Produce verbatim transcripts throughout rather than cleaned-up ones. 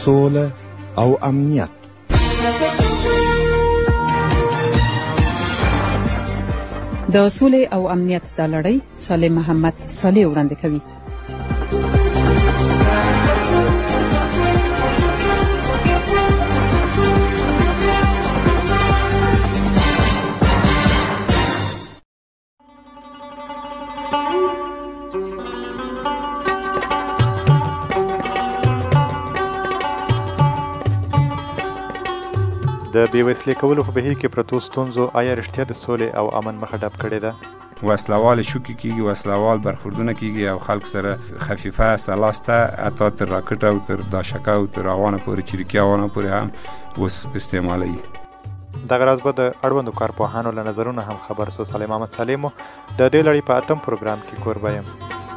سوله او امنیت. د سولې او امنیت د لړۍ صالح محمد صالح وړاندې کوي. د بېوسلې کولو په بهیر کې پرتو ستونزو آیا رښتیا د سولې او امن مخه ډب کړې ده؟ وسلوال شوکې کېږي، وسلوال برخوردونه کېږي او خلک سره خفیفه سلاسته حتی تر راکټ او تر داشکه او تر اوانه پورې چریکي اوانه پورې هم اوس استعمالوي. دغه راز به د اړوندو کارپوهانو له نظرونو هم خبر سو. صالح محمد صالح مو د دې لړۍ په اتم پروګرام کې کوربه یم.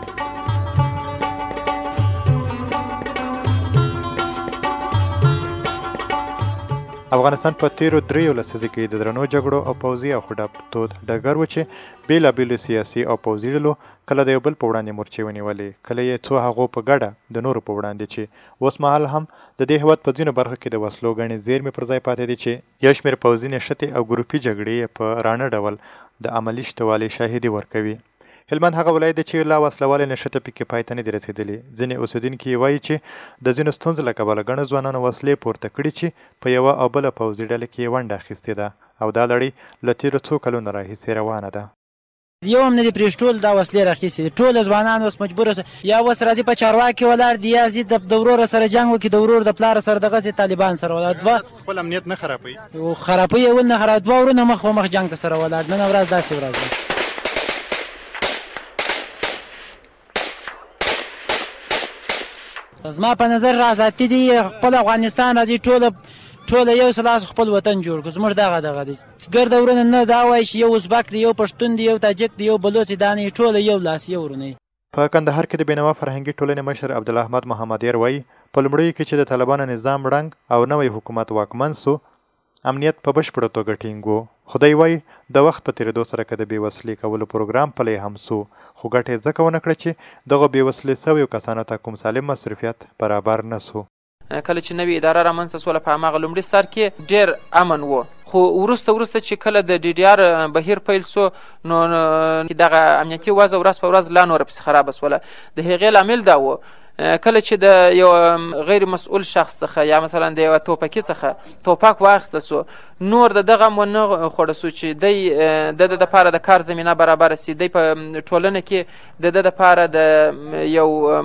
افغانستان په تیرو دریو لسیزو کې د درنو جګړو او پوځي او خډپ تود ډګر و چې بېلابېلو سیاسي او پوځي ډلو کله د یو بل په وړاندې مورچې ونیولې، کله یې څو هغو په ګډه د نورو په وړاندې چې اوس مهال هم د دې هېواد په ځینو برخو کې د وسلو ګڼې زیرمې پر ځای پاتې دي چې یو شمېر پوځي نښتې او ګروپي جګړې یې په رانه ډول د عملي شتوالي شاهدي ورکوي. هلمند هغه ولایت دی چې لا وسلوالې نښتې پکې پای ته نه دي رسېدلې. ځینې اوسېدونکي یې وایي چې د ځینو ستونزو له کبله ګڼو ځوانانو وسلې پورته کړي چې په یوه او بله پوځي ډله کې یې ونډه اخیستې ده او دا لړۍ له تېرو څو کلونو راهیسې روانه ده. یو هم نه دي پرېښ ټول دا وسلې راخیستې دي. ټول ځوانان اوس مجبوره یا اوس راځي په چارواکي ولاړ دي یا ځي د ورور سره جنګ وکړي، د ورور د پلار سره دغسې طالبان سره ولاړ دوه خپل امنیت نه خرابوي خرابوي یې ول نه خراب دوه ورونه مخ په مخ جنګ ته سره ولاړ. نن ورځ داسې ورځ ده. زما په نظر راځاتي دي خپل افغانستان راځي ټوله ټوله یو سلاس خپل وطن جوړ کړو. زموږ دغه دغه دی ګرده ورونه نه دا وایي چې یو ازبک دی، یو پښتون دی، یو تاجک دی، یو بلوڅ دی، دا نه ټوله یو لاس یو ورونه. په کندهار کې د بېنوا فرهنګي ټولنې مشر عبدالاحمد محمدیر وایي په لومړیو کې چې د طالبانو نظام ړنګ او نوی حکومت واکمن سو، امنیت په بشپړه توګه ټینګ و. خدای وایي د وخت په تېرېدو سره که د بېوسلې کولو پروګرام پلی هم سو، خو ګټه یې ځکه ونه کړه چې دغه بېوسلې سویو کسانو ته کوم سالم مصروفیت برابر نه سو. کله چې نوې اداره رامنځته سوله په هماغه لومړي سر کې ډېر امن و، خو وروسته وروسته چې کله د ډي ډي آر بهیر پیل سو نو دغه امنیتي وضع ورځ په ورځ لا نوره پسې خرابه سوله. د هغې لامل دا و کله چې د یو غیر مسؤل شخص څخه یا مثلا د یوه توپکي څخه توپک واخیسته سو، نور د دغه هم ونه خوړه سو چې دی د ده دپاره د کار زمینه برابره سي، دی په ټولنه کې د ده دپاره د یو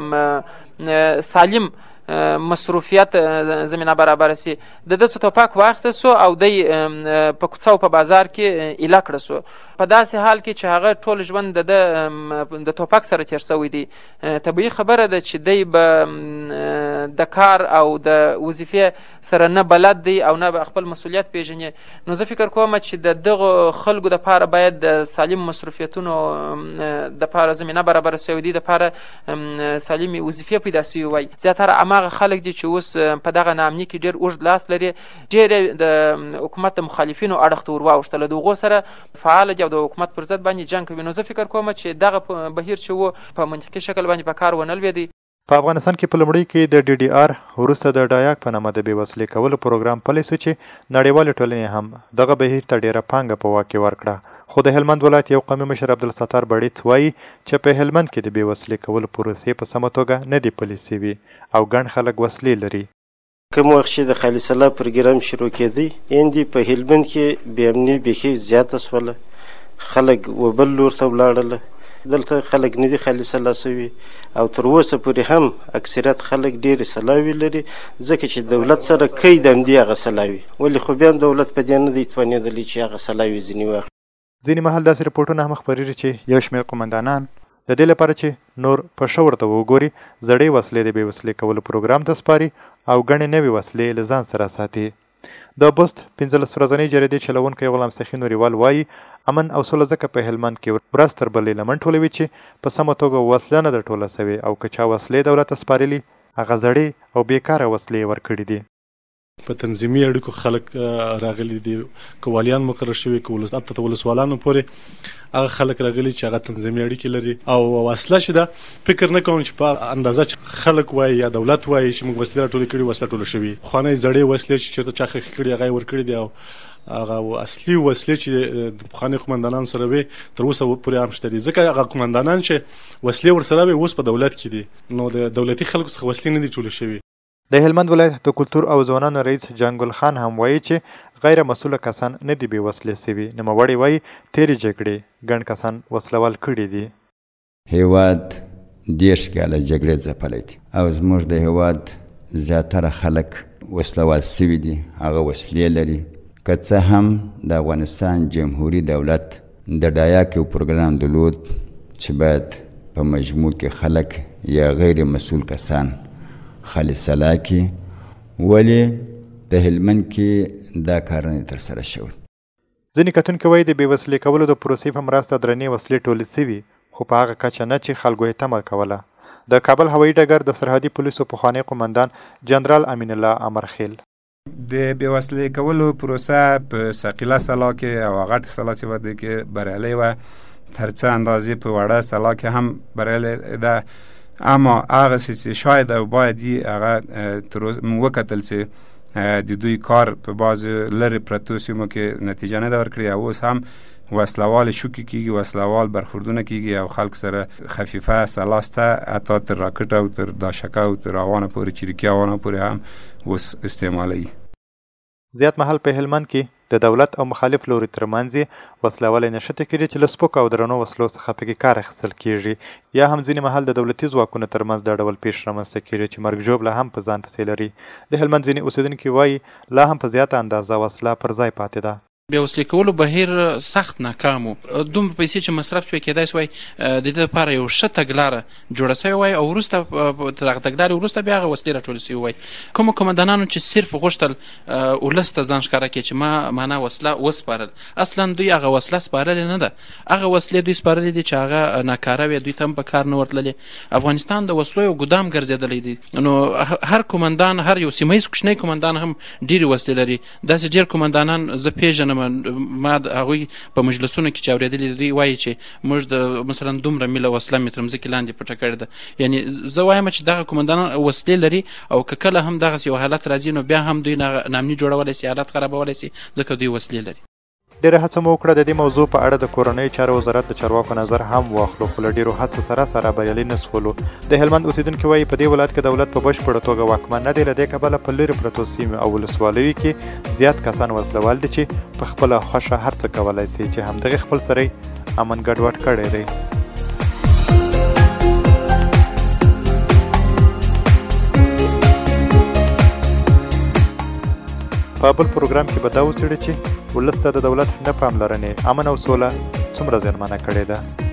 سالم مصروفیت زمینه برابره سي. د ده څه توپک واخیسته سو او دی په کوڅه او په بازار کې ایله کړه سو، په داسې حال کې چې هغه ټول ژوند د ده د توپک سره تېر سوی دی. طبیعي خبره ده چې دی به د کار او د وظیفې سره نه بلد دی او نه به خپل مسؤلیت پېژني. نو زه فکر کوم چې د دغو خلکو دپاره باید د سالم مصروفیتونو دپاره زمینه برابره سوې دي، دپاره سالمې وظیفې پیدا سوي وای. زیاتره هماغه خلک دي چې اوس په دغه ناامني کې ډېر اوږد لاس لري، ډېر د حکومت د مخالفینو اړخ ته ور واوښتل، د هغو سره فعاله دي او د حکومت پر ضد باندې جنګ کوي. نو زه فکر کوم چې دغه بهیر چې و په منطقي شکل باندې په کار ونه لوېدی. په افغانستان کې په لومړي کې د ډي ډي آر وروسته د ډایاک په نامه د بېوسلې کولو پروګرام پلی سو چې نړیوالې ټولنې هم دغه بهیر ته ډېره پانګه په واک کې ورکړه. خو د هلمند ولایت یو قومي مشر عبدالستار بړیڅ وایي چې په هلمند کې د بېوسلې کولو پروسې په سمه توګه نه دي پلي سوي او ګڼ خلک وسلې لري. کوم وخت چې د خالص الله پروګرام شروع کېدی یندې په هلمند کې بې امني بیخي زیاته سوله، خلک وبل لور ته ولاړله. دلته خلک نه دي خالص الله سوي او تر اوسه پورې هم اکثریت خلک ډېرې سلاوي لري، ځکه چې دولت سره قید هم دي هغه سلاوي، ولې خو بیا هم دولت په دې نه دی توانېدلی چې هغه سلاوي ځینې واخلي. ځینې مهال داسې رپورټونه هم خپرېږي چې یو شمېر قومندانان د دې لپاره چې نور په ښه ورته وګوري زړې وسلې د بېوسلې کولو پروګرام ته سپاري او ګڼې نوې وسلې له ځان سره ساتي. د بست پنځلس ورځنۍ جریدې چلوونکی غلام سخي نوریوال وایي امن او سوله ځکه په هلمند کې ورځ تر بلې لمن ټولوي چې په سمه توګه وسله نه ده ټوله سوې او که چا وسلې دولت ته سپارلي هغه زړې او بېکاره وسلې ورکړي دي. په تنظیمي اړیکو خلک راغلي دي، کوالیان مقرر شوي، که ولس ولسوالانو پورې هغه خلک راغلي چې هغه تنظیمي اړیکې لري. او وسله چې ده فکر نه کوم چې په اندازه چې خلک وایي یا دولت وایي چې موږ وسلې راټولې کړي، وسله ټوله شوي. پخوانۍ زړې وسلې چې چېرته چا ښخې کړي هغه یې ورکړي دي، او هغه اصلي وسلې چې د پخواني قمندانانو سره وي تر اوسه پورې هم شته دي، ځکه هغه قمندانان چې وسلې ورسره وي اوس په دولت کې دي، نو د دولتي خلکو څخه وسلې نه دي ټولې شوي. د هلمند ولایت د کلتور او ځوانانو رئیس جنګل خان هم وایي چې غیر مسؤله کسان نه دي بې وسلې سوي. نوموړی وایي تېرې جګړې ګڼ کسان وسلوال کړي دي. هېواد دېرش کاله جګړې ځپلی دي او زموږ د هېواد زیاتره خلک وسلوال سوي دي، هغه وسلې لري. که څه هم د افغانستان جمهوري دولت د ډایاک یو پروګرام درلود چې باید په مجموع کې خلک یا غیر مسؤل کسان خالصه لاکي، ولې د هلمند کې دا کارونه ترسره شوي. ځینې کتونکي وایي د بې وسلې کولو د پروسې په مرسته درنې وسلې ټولې سوي، خو په هغه کچه نه چې خلکو یې تمه کوله. د کابل هوایي ډګر د سرحدي پولیسو پخوانی قمندان جنرال امین الله امرخیل: د بې وسلې کولو پروسه په ثقیله سلا کې او غټ سلا چې وده کې بریالۍ وه، تر څه اندازې په وړه سلا کې هم بریالۍ ده، اما هغه چې شاید او باید یې هغه تر اوسه موږ وکتل چې د دوی کار په بعضې لرې پرتو سیمو کې نتیجه نه ده ورکړې، او اوس هم وسلوال شوکې کېږي، وسلوال برخوردونه کېږي او خلک سره خفیفه سلاسته حتی تر راکټ او تر داشکه او تر اوانه پورې چریکي اوانه پورې هم اوس استعمالوي. زیات محل په هلمند کې د دولت او مخالف لوري ترمنځ وسلوالی نښتې کړي چې له سپکو او درنو وسلو څخه پکې کار اخیستل کېږي، یا هم ځینې محل د دولتي ځواکونو ترمنځ دا ډول پیښ رامنځته کېږي چې مرګ ژوبله هم په ځان پسې لري. د هلمند ځینې اوسېدونکي وایي لا هم په زیاته اندازه وسله پر ځای پاتې ده. بیا وسلې کولو بهیر سخت ناکام و. دومره پیسې چې مصرف شوی کېدای سوی د دې لپاره یو ښه تګلاره جوړه سوې وای، او وروسته تر هغه تګلارې وروسته بیا هغه وسلې راټولې سوي وای. کومو قمندانانو چې صرف غوښتل ولس ته ځان ښکاره کړي چې ما معنا وسله وسپارل، اصلا دوی هغه وسله سپارلې نه ده، هغه وسلې دوی سپارلې دي چې هغه ناکاره وي، دوی ته هم په کار نه ورتللې. افغانستان د وسلو یو ګدام ګرځېدلی دی، نو هر قمندان، هر یو سیمه ییز کوچنی قمندان هم ډېرې وسلې لري. داسې ډېر قمندانان زه پېژنم، ما د هغوی په مجلسونو کې چې اورېدلي دوی وایي چې موږ د مثلا دومره میله وسله مې تر مځکې لاندې پټه کړې ده. یعنې زه وایم چې دغه قمندانان وسلې لري، او که کله هم دغسې یو حالت راځي نو بیا هم دوی نامني جوړولی سي، حالت خرابولی سي، ځکه دوی وسلې لري. ډېره هڅه مو وکړه د دې موضوع په اړه د کورنیو چارو وزارت د چارواکو نظر هم واخلو، خو له ډېرو هڅو سره سره بریالي نه شولو. د هلمند اوسېدونکي وایي په دې ولایت کې دولت په بشپړه توګه واکمن نه دی، له دې کبله په لرې پرتو سیمو او ولسوالیو کې زیات کسان وسلوال دي چې په خپله خوښه هر څه کولی سي، چې همدغې خپل سره یې امن ګډوډ کړی دی. په بل پروګرام کې به دا وڅېړو چې ولس ته د دولت نه پاملرنې امن او سوله څومره زیانمنه کړې ده.